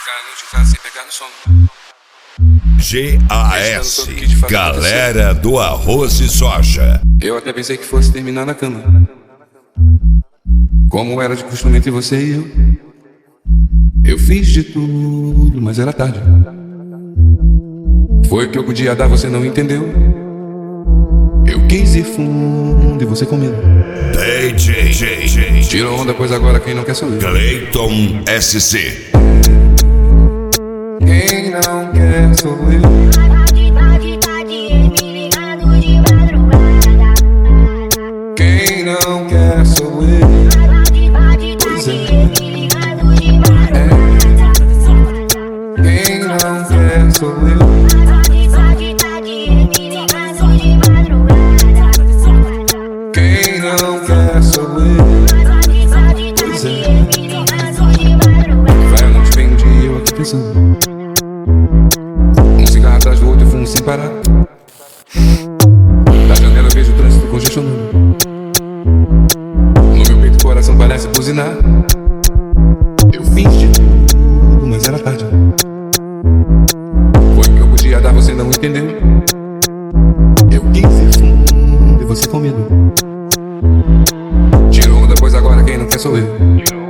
GAS, galera do arroz e soja. Eu até pensei que fosse terminar na cama, como era de costume entre você e eu. Eu fiz de tudo, mas era tarde. Foi o que eu podia dar, você não entendeu. Eu quis ir fundo e você com medo. DJ Tirou onda, pois agora quem não quer sou eu. Clayton SC. Quem não quer sou eu. Quem não quer sou eu. Pois é. Quem não quer sou eu. Quem não quer sou eu. Pois é. Vai a noite, bem um dia, eu aqui pensando. Um cigarro atrás do outro, eu fumo sem parar. Da janela eu vejo o trânsito congestionando. No meu peito o coração parece buzinar. Eu fiz de tudo, mas era tarde. Foi o que eu podia dar, você não entendeu. Eu quis ir fundo e você com medo. Tirou onda, pois agora quem não quer sou eu.